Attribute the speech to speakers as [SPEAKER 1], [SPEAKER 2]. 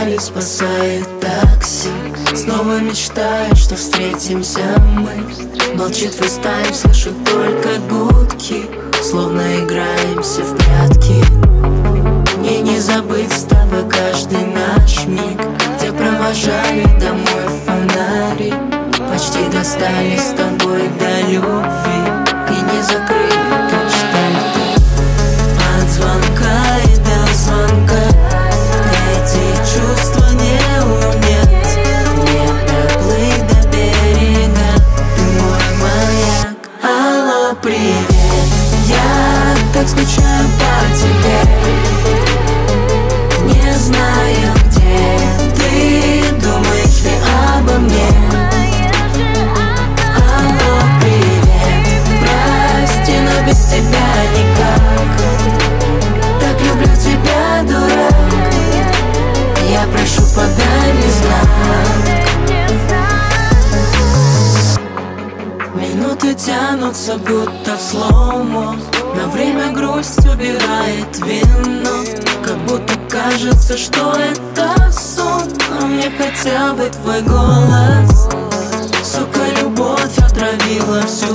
[SPEAKER 1] печали спасает такси. Снова мечтаю, что встретимся мы. Молчит фейстайм, слышу только гудки, словно играемся в прятки. Мне не забыть с тобой каждый наш миг, где провожали домой фонари. Почти достали с тобой до любви и не закрыли каштанты. От звонка и до звонка эти чувства не унять. Не доплыть до берега, ты мой маяк. Алло, привет, я так скучаю по тебе. Не знаю, где ты, думаешь ли обо мне. Алло, привет, прости, но без тебя никак. Так люблю тебя, дурак, я прошу, подай мне знак. Минуты тянутся, будто в слоумо. На время грусть убирает вино, как будто кажется, что это сон. А мне хотел бы твой голос. Сука, любовь отравила всю